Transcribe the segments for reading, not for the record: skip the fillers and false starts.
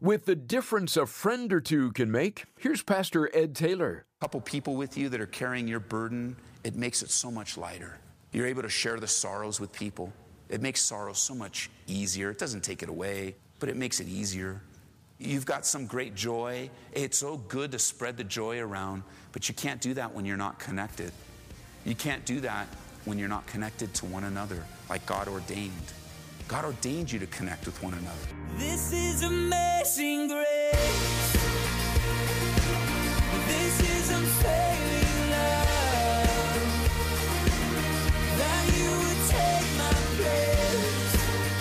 With the difference a friend or two can make, here's Pastor Ed Taylor. A couple people with you that are carrying your burden, it makes it so much lighter. You're able to share the sorrows with people. It makes sorrow so much easier. It doesn't take it away, but it makes it easier. You've got some great joy. It's so good to spread the joy around, but you can't do that when you're not connected. You can't do that when you're not connected to one another like God ordained. God ordained you to connect with one another. This is amazing grace. This is unfailing love. That you would take my place.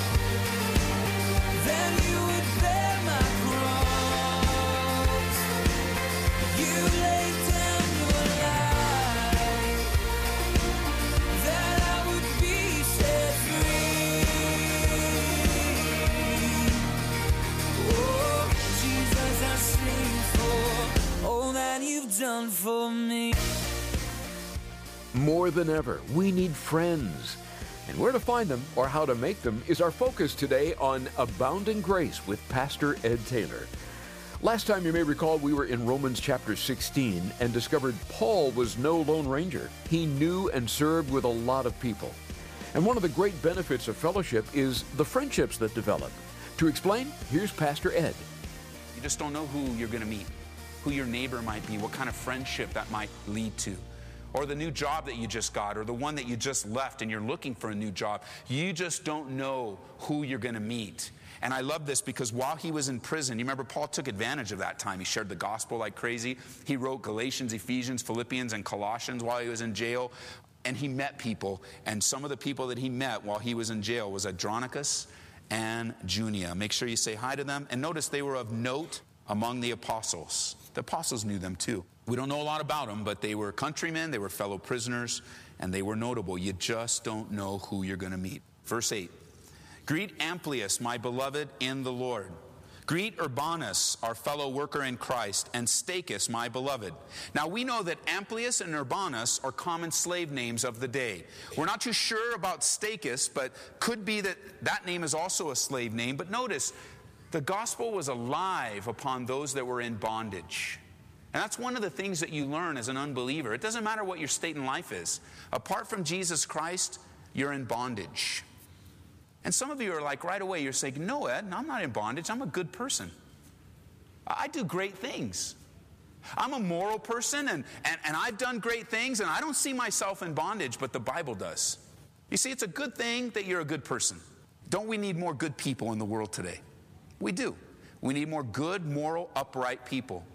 That you would bear my cross. You laid down your life. That I would be set free. Oh, Jesus, I sing for all that you've done for me. More than ever, we need friends. And where to find them or how to make them is our focus today on Abounding Grace with Pastor Ed Taylor. Last time, you may recall, we were in Romans chapter 16 and discovered Paul was no lone ranger. He knew and served with a lot of people. And one of the great benefits of fellowship is the friendships that develop. To explain, here's Pastor Ed. You just don't know who you're going to meet, who your neighbor might be, what kind of friendship that might lead to. Or the new job that you just got, or the one that you just left and you're looking for a new job. You just don't know who you're going to meet. And I love this because while he was in prison, you remember Paul took advantage of that time. He shared the gospel like crazy. He wrote Galatians, Ephesians, Philippians, and Colossians while he was in jail. And he met people. And some of the people that he met while he was in jail was Andronicus and Junia. Make sure you say hi to them. And notice they were of note among the apostles. The apostles knew them too. We don't know a lot about them, but they were countrymen, they were fellow prisoners, and they were notable. You just don't know who you're going to meet. Verse 8. Greet Amplias, my beloved in the Lord. Greet Urbanus, our fellow worker in Christ, and Stachys, my beloved. Now we know that Amplias and Urbanus are common slave names of the day. We're not too sure about Stachys, but could be that that name is also a slave name. But notice, the gospel was alive upon those that were in bondage. And that's one of the things that you learn as an unbeliever. It doesn't matter what your state in life is. Apart from Jesus Christ, you're in bondage. And some of you are like right away, you're saying, no, Ed, I'm not in bondage. I'm a good person. I do great things. I'm a moral person and I've done great things and I don't see myself in bondage, but the Bible does. You see, it's a good thing that you're a good person. Don't we need more good people in the world today? We do. We need more good, moral, upright people.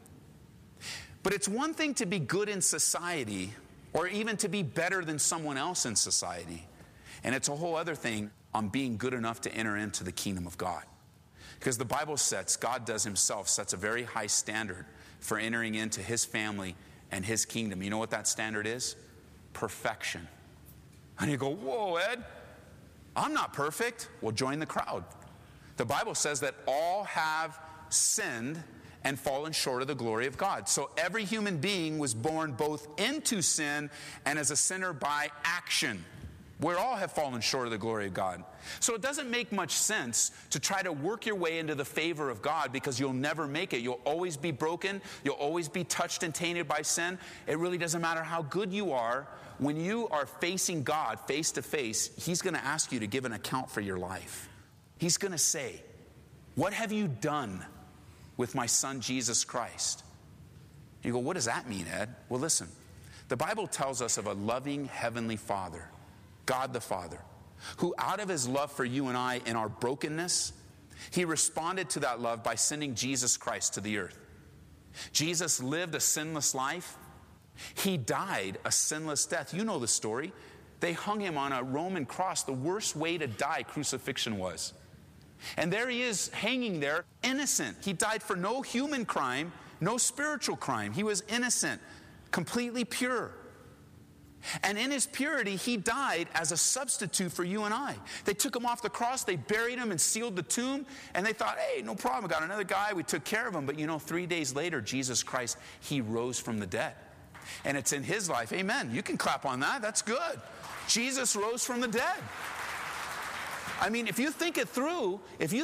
But it's one thing to be good in society or even to be better than someone else in society. And it's a whole other thing on being good enough to enter into the kingdom of God. Because the Bible God does himself, sets a very high standard for entering into his family and his kingdom. You know what that standard is? Perfection. And you go, whoa, Ed, I'm not perfect. Well, join the crowd. The Bible says that all have sinned and fallen short of the glory of God. So every human being was born both into sin and as a sinner by action. We all have fallen short of the glory of God. So it doesn't make much sense to try to work your way into the favor of God because you'll never make it. You'll always be broken. You'll always be touched and tainted by sin. It really doesn't matter how good you are. When you are facing God face to face, he's going to ask you to give an account for your life. He's going to say, what have you done with my son Jesus Christ? You go, what does that mean, Ed? Well, listen, the Bible tells us of a loving heavenly Father, God the Father, who out of his love for you and I in our brokenness, he responded to that love by sending Jesus Christ to the earth. Jesus lived a sinless life. He died a sinless death. You know the story. They hung him on a Roman cross. The worst way to die, crucifixion was. And there he is hanging there, innocent. He died for no human crime, no spiritual crime. He was innocent, completely pure. And in his purity, he died as a substitute for you and I. They took him off the cross, they buried him and sealed the tomb, and they thought, hey, no problem, we got another guy, we took care of him. But 3 days later, Jesus Christ, he rose from the dead. And it's in his life, amen. You can clap on that, that's good. Jesus rose from the dead. I mean, if you think it through,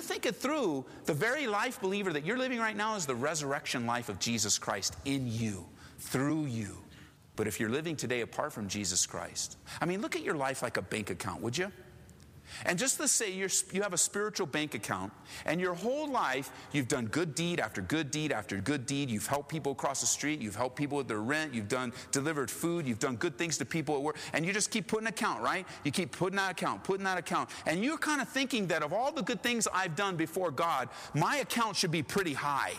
the very life, believer, that you're living right now is the resurrection life of Jesus Christ in you, through you. But if you're living today apart from Jesus Christ, I mean, look at your life like a bank account, would you? And just to say you have a spiritual bank account, and your whole life you've done good deed after good deed after good deed. You've helped people across the street. You've helped people with their rent. You've delivered food. You've done good things to people at work. And you just keep putting account, right? You keep putting that account. And you're kind of thinking that of all the good things I've done before God, my account should be pretty high.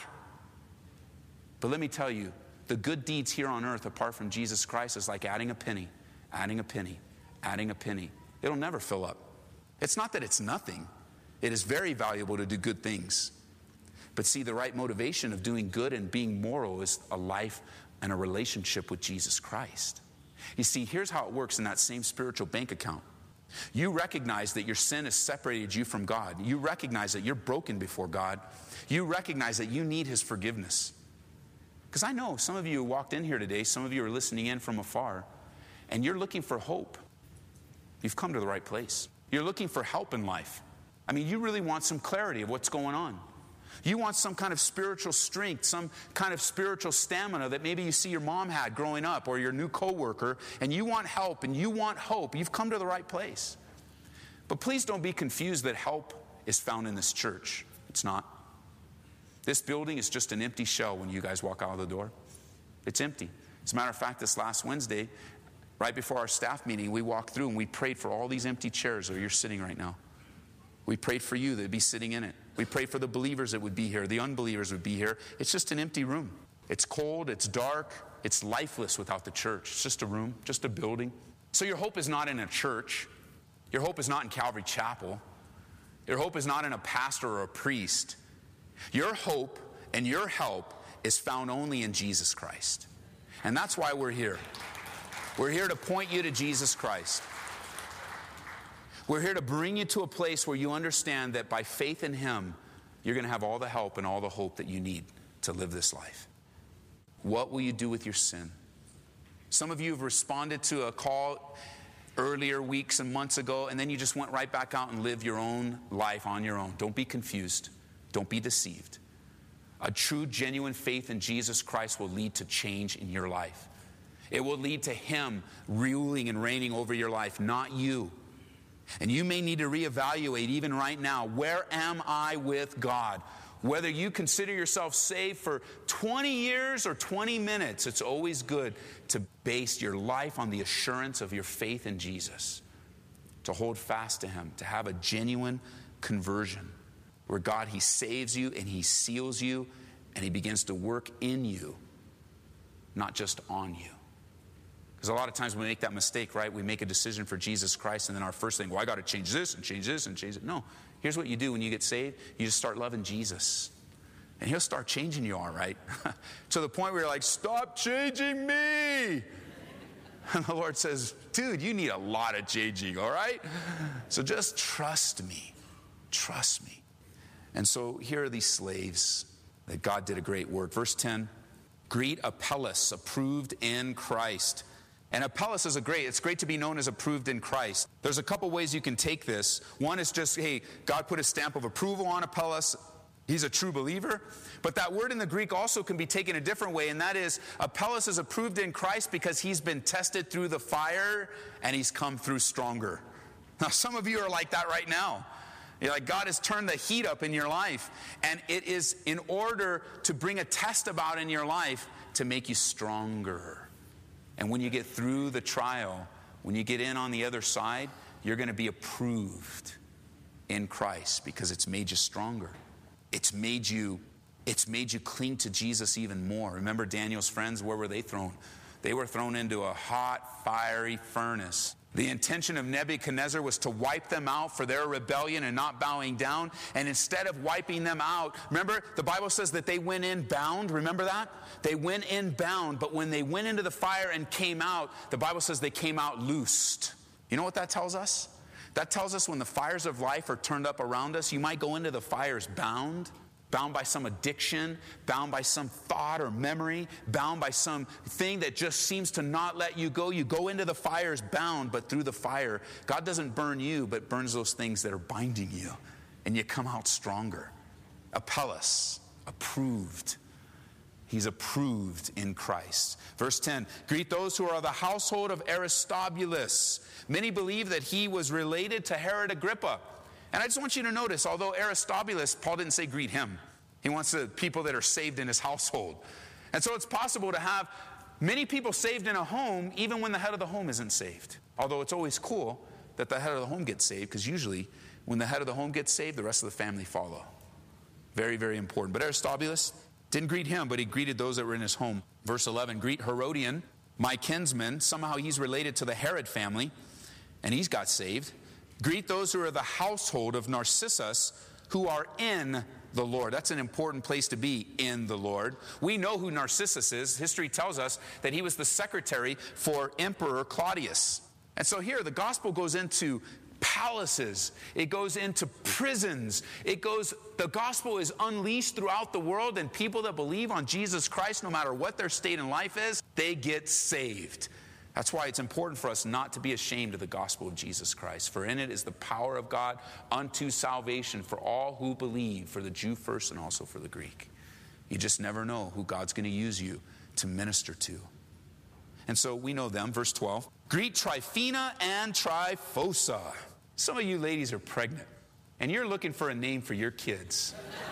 But let me tell you, the good deeds here on earth apart from Jesus Christ is like adding a penny, adding a penny, adding a penny. It'll never fill up. It's not that it's nothing. It is very valuable to do good things. But see, the right motivation of doing good and being moral is a life and a relationship with Jesus Christ. You see, here's how it works in that same spiritual bank account. You recognize that your sin has separated you from God. You recognize that you're broken before God. You recognize that you need His forgiveness. Because I know some of you who walked in here today, some of you are listening in from afar, and you're looking for hope. You've come to the right place. You're looking for help in life. I mean, you really want some clarity of what's going on. You want some kind of spiritual strength, some kind of spiritual stamina that maybe you see your mom had growing up or your new coworker, and you want help and you want hope. You've come to the right place. But please don't be confused that help is found in this church. It's not. This building is just an empty shell when you guys walk out of the door. It's empty. As a matter of fact, this last Wednesday, right before our staff meeting, we walked through and we prayed for all these empty chairs where you're sitting right now. We prayed for you that would be sitting in it. We prayed for the believers that would be here, the unbelievers would be here. It's just an empty room. It's cold, it's dark, it's lifeless without the church. It's just a room, just a building. So your hope is not in a church. Your hope is not in Calvary Chapel. Your hope is not in a pastor or a priest. Your hope and your help is found only in Jesus Christ. And that's why we're here. We're here to point you to Jesus Christ. We're here to bring you to a place where you understand that by faith in Him, you're going to have all the help and all the hope that you need to live this life. What will you do with your sin? Some of you have responded to a call earlier weeks and months ago, and then you just went right back out and lived your own life on your own. Don't be confused. Don't be deceived. A true, genuine faith in Jesus Christ will lead to change in your life. It will lead to Him ruling and reigning over your life, not you. And you may need to reevaluate even right now, where am I with God? Whether you consider yourself saved for 20 years or 20 minutes, it's always good to base your life on the assurance of your faith in Jesus, to hold fast to Him, to have a genuine conversion where God, He saves you and He seals you and He begins to work in you, not just on you. Because a lot of times we make that mistake, right? We make a decision for Jesus Christ, and then our first thing, well, I got to change this and change this and change it. No. Here's what you do when you get saved. You just start loving Jesus. And He'll start changing you, all right? To the point where you're like, stop changing me. And the Lord says, dude, you need a lot of changing, all right? So just trust me. Trust me. And so here are these slaves that God did a great work. Verse 10, greet Apelles, approved in Christ. And Apelles is it's great to be known as approved in Christ. There's a couple ways you can take this. One is just, hey, God put a stamp of approval on Apelles. He's a true believer. But that word in the Greek also can be taken a different way, and that is Apelles is approved in Christ because he's been tested through the fire and he's come through stronger. Now, some of you are like that right now. You're like, God has turned the heat up in your life, and it is in order to bring a test about in your life to make you stronger. And when you get through the trial, when you get in on the other side, you're going to be approved in Christ because it's made you stronger. It's made you cling to Jesus even more. Remember Daniel's friends, where were they thrown? They were thrown into a hot, fiery furnace. The intention of Nebuchadnezzar was to wipe them out for their rebellion and not bowing down. And instead of wiping them out, remember, the Bible says that they went in bound. Remember that? They went in bound, but when they went into the fire and came out, the Bible says they came out loosed. You know what that tells us? That tells us when the fires of life are turned up around us, you might go into the fires bound, bound by some addiction, bound by some thought or memory, bound by some thing that just seems to not let you go. You go into the fire as bound, but through the fire, God doesn't burn you, but burns those things that are binding you, and you come out stronger. Apelles, approved. He's approved in Christ. Verse 10, greet those who are of the household of Aristobulus. Many believe that he was related to Herod Agrippa. And I just want you to notice, although Aristobulus, Paul didn't say greet him. He wants the people that are saved in his household. And so it's possible to have many people saved in a home, even when the head of the home isn't saved. Although it's always cool that the head of the home gets saved, because usually when the head of the home gets saved, the rest of the family follow. Very, very important. But Aristobulus didn't greet him, but he greeted those that were in his home. Verse 11, greet Herodian, my kinsman. Somehow he's related to the Herod family, and he's got saved. Greet those who are the household of Narcissus, who are in the Lord. That's an important place to be, in the Lord. We know who Narcissus is. History tells us that he was the secretary for Emperor Claudius. And so here the gospel goes into palaces. It goes into prisons. The gospel is unleashed throughout the world, and people that believe on Jesus Christ, no matter what their state in life is, they get saved. That's why it's important for us not to be ashamed of the gospel of Jesus Christ. For in it is the power of God unto salvation for all who believe, for the Jew first and also for the Greek. You just never know who God's going to use you to minister to. And so we know them. Verse 12. Greet Tryphena and Tryphosa. Some of you ladies are pregnant, and you're looking for a name for your kids.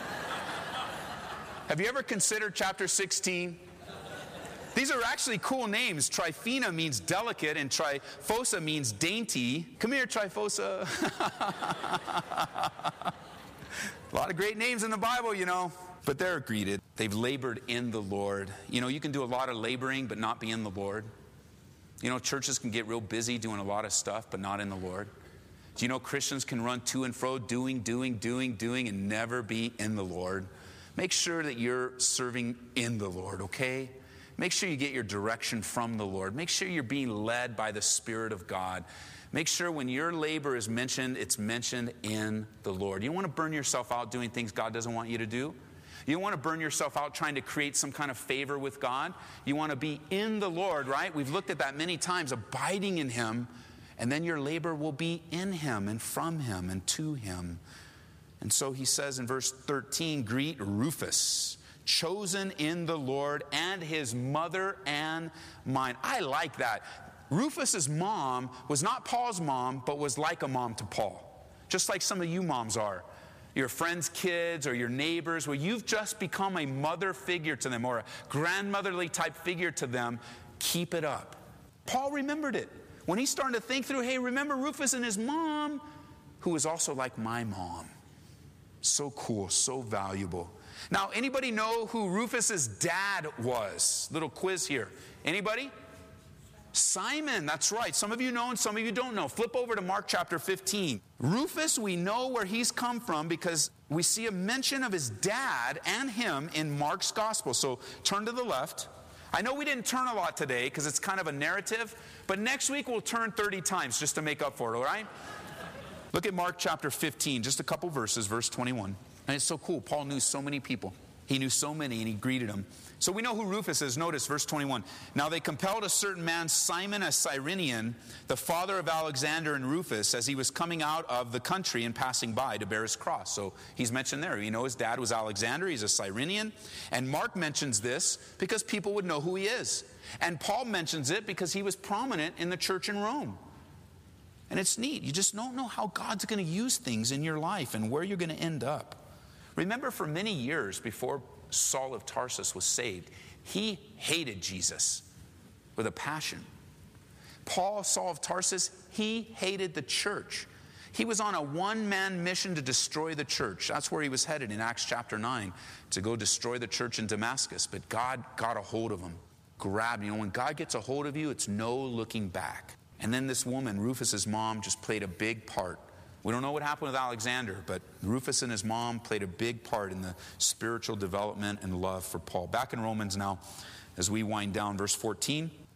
Have you ever considered chapter 16? These are actually cool names. Tryphena means delicate, and Tryphosa means dainty. Come here, Tryphosa. A lot of great names in the Bible, you know. But they're greeted. They've labored in the Lord. You know, you can do a lot of laboring, but not be in the Lord. You know, churches can get real busy doing a lot of stuff, but not in the Lord. Do you know Christians can run to and fro, doing, and never be in the Lord? Make sure that you're serving in the Lord, okay? Make sure you get your direction from the Lord. Make sure you're being led by the Spirit of God. Make sure when your labor is mentioned, it's mentioned in the Lord. You don't want to burn yourself out doing things God doesn't want you to do. You don't want to burn yourself out trying to create some kind of favor with God. You want to be in the Lord, right? We've looked at that many times, abiding in Him, and then your labor will be in Him and from Him and to Him. And so he says in verse 13, greet Rufus, chosen in the Lord, and his mother and mine. I like that. Rufus's mom was not Paul's mom, but was like a mom to Paul. Just like some of you moms are. Your friends' kids or your neighbors, where you've just become a mother figure to them or a grandmotherly type figure to them. Keep it up. Paul remembered it. When he started to think through, hey, remember Rufus and his mom, who was also like my mom. So cool, so valuable. Now, anybody know who Rufus's dad was? Little quiz here. Anybody? Simon, that's right. Some of you know and some of you don't know. Flip over to Mark chapter 15. Rufus, we know where he's come from because we see a mention of his dad and him in Mark's gospel. So turn to the left. I know we didn't turn a lot today because it's kind of a narrative, but next week we'll turn 30 times just to make up for it, all right? Look at Mark chapter 15, just a couple verses, verse 21. And it's so cool. Paul knew so many people. He knew so many, and he greeted them. So we know who Rufus is. Notice verse 21. Now they compelled a certain man, Simon a Cyrenian, the father of Alexander and Rufus, as he was coming out of the country and passing by to bear his cross. So he's mentioned there. You know his dad was Alexander. He's a Cyrenian. And Mark mentions this because people would know who he is. And Paul mentions it because he was prominent in the church in Rome. And it's neat. You just don't know how God's going to use things in your life and where you're going to end up. Remember, for many years before Saul of Tarsus was saved, he hated Jesus with a passion. Paul, Saul of Tarsus, he hated the church. He was on a one-man mission to destroy the church. That's where he was headed in Acts chapter 9, to go destroy the church in Damascus. But God got a hold of him, grabbed him. You know, when God gets a hold of you, it's no looking back. And then this woman, Rufus's mom, just played a big part. We don't know what happened with Alexander, but Rufus and his mom played a big part in the spiritual development and love for Paul. Back in Romans now, as we wind down, verse 14.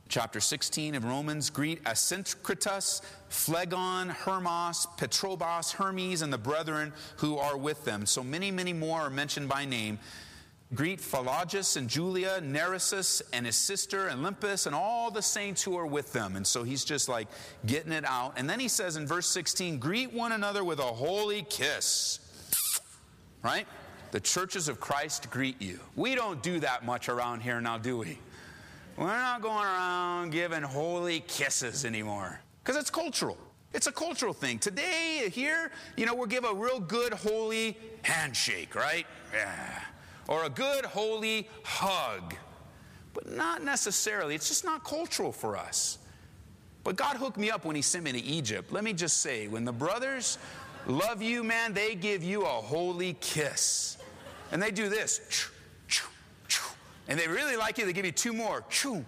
Chapter 16 of Romans, greet Asyncritus, Phlegon, Hermas, Petrobas, Hermes, and the brethren who are with them. So many, many more are mentioned by name. Greet Philologus and Julia, Nereus and his sister, and Olympus, and all the saints who are with them. And so he's just like getting it out. And then he says in verse 16, greet one another with a holy kiss. Right? The churches of Christ greet you. We don't do that much around here now, do we? We're not going around giving holy kisses anymore. Because it's cultural. It's a cultural thing. Today, here, we'll give a real good holy handshake, right? Yeah. Or a good holy hug. But not necessarily. It's just not cultural for us. But God hooked me up when he sent me to Egypt. Let me just say, when the brothers love you, man, they give you a holy kiss. And they do this. And they really like you, they give you two more.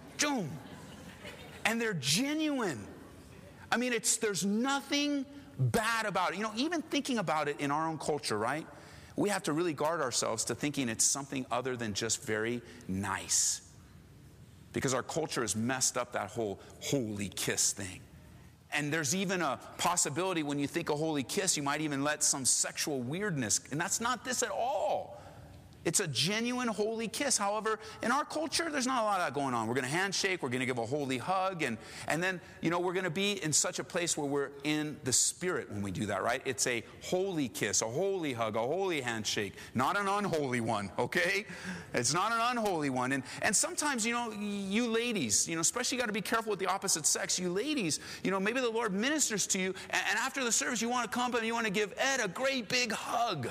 And they're genuine. I mean, there's nothing bad about it. Even thinking about it in our own culture, right? We have to really guard ourselves to thinking it's something other than just very nice. Because our culture has messed up that whole holy kiss thing. And there's even a possibility when you think a holy kiss, you might even let some sexual weirdness. And that's not this at all. It's a genuine holy kiss. However, in our culture, there's not a lot of that going on. We're going to handshake. We're going to give a holy hug. And then, we're going to be in such a place where we're in the Spirit when we do that, right? It's a holy kiss, a holy hug, a holy handshake. Not an unholy one, okay? It's not an unholy one. And sometimes, you ladies, especially you got to be careful with the opposite sex. You ladies, maybe the Lord ministers to you. And after the service, you want to come and you want to give Ed a great big hug.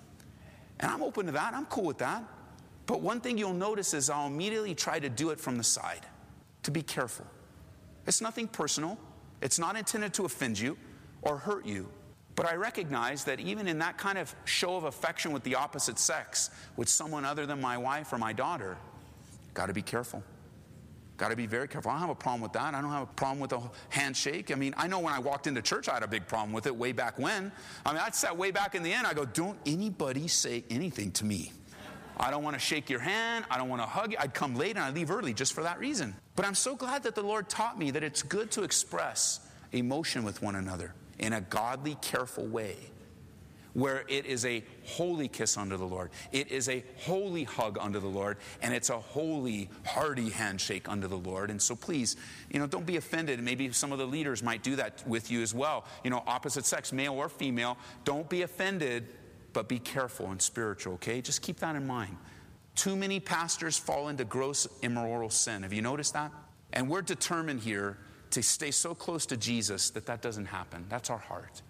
And I'm open to that. I'm cool with that. But one thing you'll notice is I'll immediately try to do it from the side. To be careful. It's nothing personal. It's not intended to offend you or hurt you. But I recognize that even in that kind of show of affection with the opposite sex, with someone other than my wife or my daughter, got to be careful. Got to be very careful. I don't have a problem with that. I don't have a problem with a handshake. I mean, I know when I walked into church, I had a big problem with it way back when. I mean, I sat way back in the end. I go, don't anybody say anything to me. I don't want to shake your hand. I don't want to hug you. I'd come late and I'd leave early just for that reason. But I'm so glad that the Lord taught me that it's good to express emotion with one another in a godly, careful way, where it is a holy kiss unto the Lord. It is a holy hug unto the Lord. And it's a holy, hearty handshake unto the Lord. And so please, don't be offended. Maybe some of the leaders might do that with you as well. Opposite sex, male or female. Don't be offended, but be careful and spiritual, okay? Just keep that in mind. Too many pastors fall into gross immoral sin. Have you noticed that? And we're determined here to stay so close to Jesus that doesn't happen. That's our heart.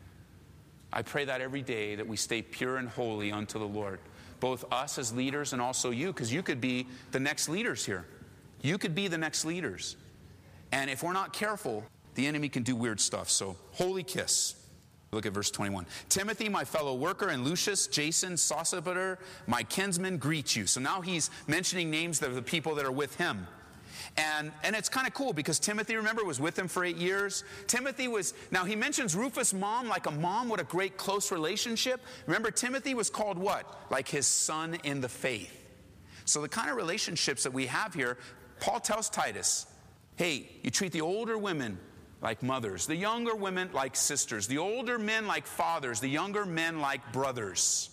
I pray that every day that we stay pure and holy unto the Lord. Both us as leaders and also you, because you could be the next leaders here. You could be the next leaders. And if we're not careful, the enemy can do weird stuff. So, holy kiss. Look at verse 21. Timothy, my fellow worker, and Lucius, Jason, Sosipater, my kinsmen, greet you. So now he's mentioning names of the people that are with him. And it's kind of cool because Timothy, remember, was with him for 8 years. Now he mentions Rufus' mom, like a mom with a great close relationship. Remember, Timothy was called what? Like his son in the faith. So the kind of relationships that we have here, Paul tells Titus, hey, you treat the older women like mothers, the younger women like sisters, the older men like fathers, the younger men like brothers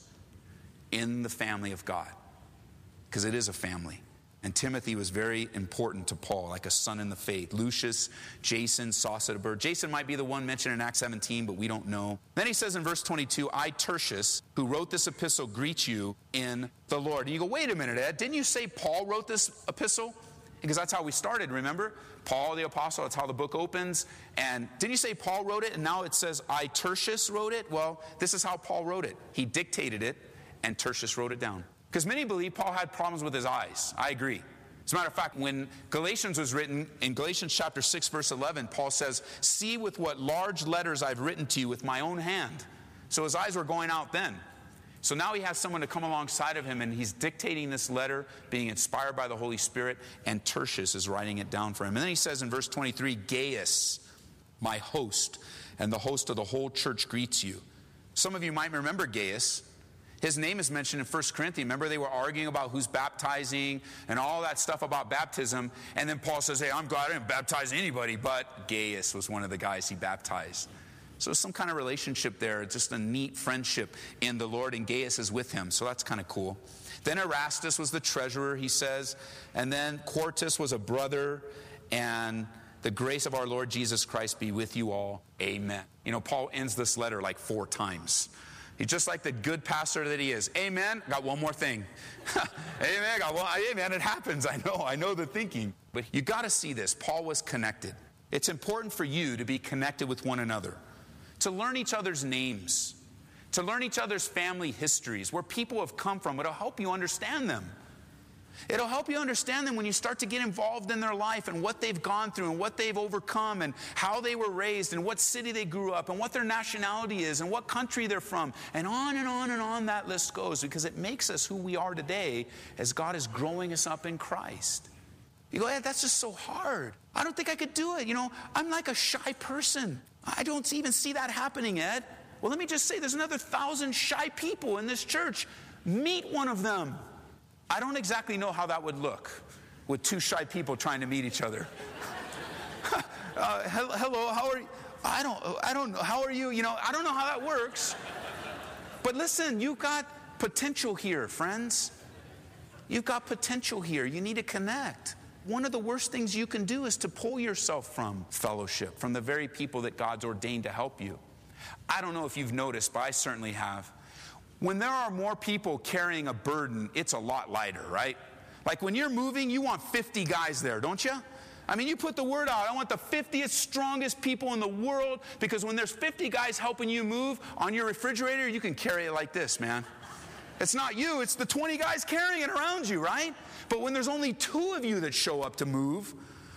in the family of God. Because it is a family. And Timothy was very important to Paul, like a son in the faith. Lucius, Jason, Sosipater. Jason might be the one mentioned in Acts 17, but we don't know. Then he says in verse 22, I, Tertius, who wrote this epistle, greet you in the Lord. And you go, wait a minute, Ed, didn't you say Paul wrote this epistle? Because that's how we started, remember? Paul the apostle, that's how the book opens. And didn't you say Paul wrote it? And now it says, I, Tertius, wrote it? Well, this is how Paul wrote it. He dictated it, and Tertius wrote it down. Because many believe Paul had problems with his eyes. I agree. As a matter of fact, when Galatians was written, in Galatians chapter 6, verse 11, Paul says, see with what large letters I've written to you with my own hand. So his eyes were going out then. So now he has someone to come alongside of him, and he's dictating this letter, being inspired by the Holy Spirit, and Tertius is writing it down for him. And then he says in verse 23, Gaius, my host, and the host of the whole church greets you. Some of you might remember Gaius. His name is mentioned in 1 Corinthians. Remember, they were arguing about who's baptizing and all that stuff about baptism. And then Paul says, hey, I'm glad I didn't baptize anybody, but Gaius was one of the guys he baptized. So some kind of relationship there, just a neat friendship in the Lord, and Gaius is with him. So that's kind of cool. Then Erastus was the treasurer, he says. And then Quartus was a brother. And the grace of our Lord Jesus Christ be with you all. Amen. You know, Paul ends this letter like 4 times. He's just like the good pastor that he is. Amen. Got one more thing. Amen. Amen. It happens. I know the thinking. But you got to see this. Paul was connected. It's important for you to be connected with one another, to learn each other's names, to learn each other's family histories, where people have come from. It'll help you understand them. It'll help you understand them when you start to get involved in their life and what they've gone through and what they've overcome and how they were raised and what city they grew up and what their nationality is and what country they're from. And on and on and on that list goes, because it makes us who we are today as God is growing us up in Christ. You go, Ed, that's just so hard. I don't think I could do it. You know, I'm like a shy person. I don't even see that happening, Ed. Well, let me just say, there's another 1,000 shy people in this church. Meet one of them. I don't exactly know how that would look with 2 shy people trying to meet each other. Hello, how are you? I don't know. How are you? You know, I don't know how that works. But listen, you've got potential here, friends. You've got potential here. You need to connect. One of the worst things you can do is to pull yourself from fellowship, from the very people that God's ordained to help you. I don't know if you've noticed, but I certainly have. When there are more people carrying a burden, it's a lot lighter, right? Like when you're moving, you want 50 guys there, don't you? I mean, you put the word out, I want the 50th strongest people in the world, because when there's 50 guys helping you move on your refrigerator, you can carry it like this, man. It's not you, it's the 20 guys carrying it around you, right? But when there's only 2 of you that show up to move,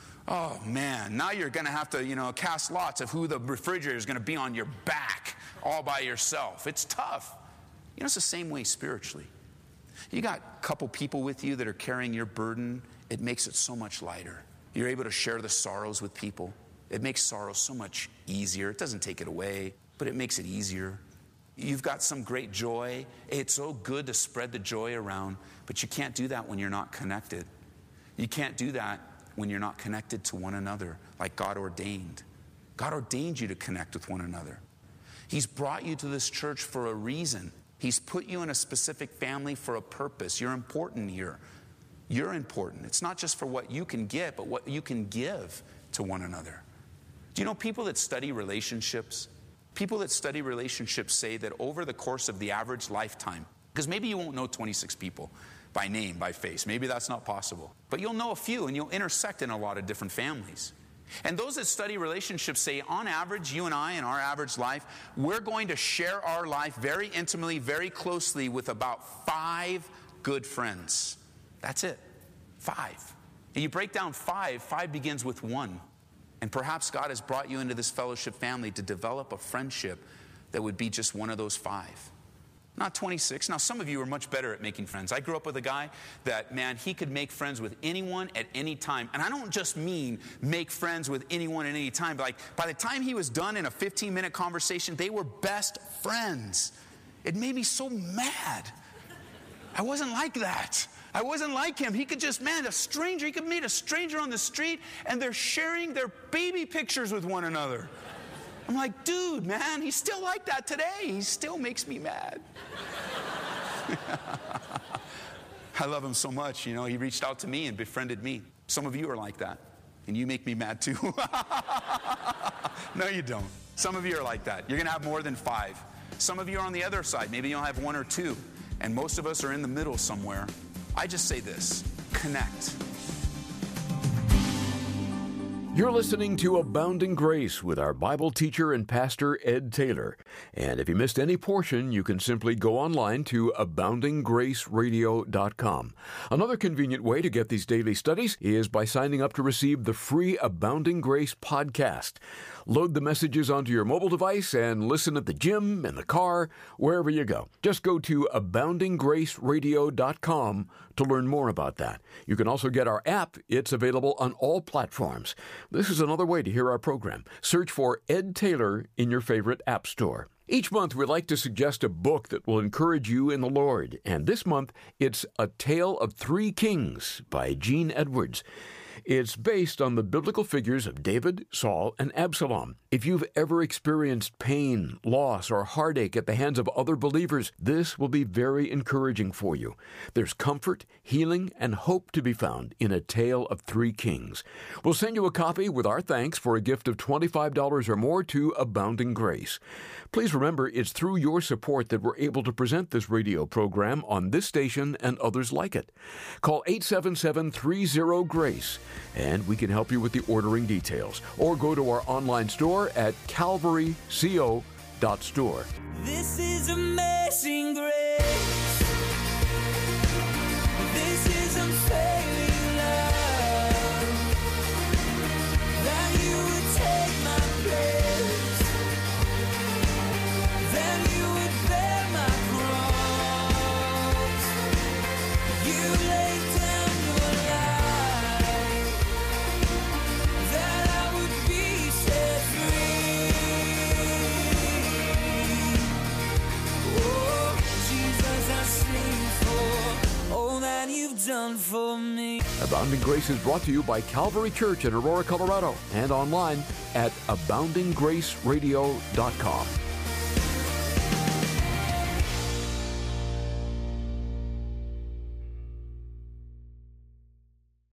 oh man, now you're going to have to, cast lots of who the refrigerator is going to be on your back all by yourself. It's tough. You know, it's the same way spiritually. You got a couple people with you that are carrying your burden. It makes it so much lighter. You're able to share the sorrows with people. It makes sorrow so much easier. It doesn't take it away, but it makes it easier. You've got some great joy. It's so good to spread the joy around, but you can't do that when you're not connected. You can't do that when you're not connected to one another like God ordained. God ordained you to connect with one another. He's brought you to this church for a reason. He's put you in a specific family for a purpose. You're important here. You're important. It's not just for what you can get, but what you can give to one another. Do you know people that study relationships? People that study relationships say that over the course of the average lifetime, because maybe you won't know 26 people by name, by face. Maybe that's not possible. But you'll know a few, and you'll intersect in a lot of different families. And those that study relationships say, on average, you and I in our average life, we're going to share our life very intimately, very closely with about 5 good friends. That's it. 5. And you break down 5 begins with 1. And perhaps God has brought you into this fellowship family to develop a friendship that would be just one of those 5. Not 26. Now, some of you are much better at making friends. I grew up with a guy that, man, he could make friends with anyone at any time. And I don't just mean make friends with anyone at any time. But like, by the time he was done in a 15-minute conversation, they were best friends. It made me so mad. I wasn't like that. I wasn't like him. He could just, a stranger, he could meet a stranger on the street, and they're sharing their baby pictures with one another. I'm like, dude, man, he's still like that today. He still makes me mad. I love him so much. He reached out to me and befriended me. Some of you are like that, and you make me mad too. No, you don't. Some of you are like that. You're going to have more than 5. Some of you are on the other side. Maybe you'll have 1 or 2, and most of us are in the middle somewhere. I just say this: connect. You're listening to Abounding Grace with our Bible teacher and pastor, Ed Taylor. And if you missed any portion, you can simply go online to aboundinggraceradio.com. Another convenient way to get these daily studies is by signing up to receive the free Abounding Grace podcast. Load the messages onto your mobile device and listen at the gym, in the car, wherever you go. Just go to aboundinggraceradio.com to learn more about that. You can also get our app. It's available on all platforms. This is another way to hear our program. Search for Ed Taylor in your favorite app store. Each month, we like to suggest a book that will encourage you in the Lord. And this month, it's A Tale of Three Kings by Gene Edwards. It's based on the biblical figures of David, Saul, and Absalom. If you've ever experienced pain, loss, or heartache at the hands of other believers, this will be very encouraging for you. There's comfort, healing, and hope to be found in A Tale of Three Kings. We'll send you a copy with our thanks for a gift of $25 or more to Abounding Grace. Please remember, it's through your support that we're able to present this radio program on this station and others like it. Call 877-30-GRACE, and we can help you with the ordering details. Or go to our online store at calvaryco.store. This is amazing grace. This is unfailing love. That you would take my place. Then you would bear my cross. You laid down your life. That I would be set free. Oh, Jesus, I sing for all that you've done for me. Abounding Grace is brought to you by Calvary Church in Aurora, Colorado, and online at aboundinggraceradio.com.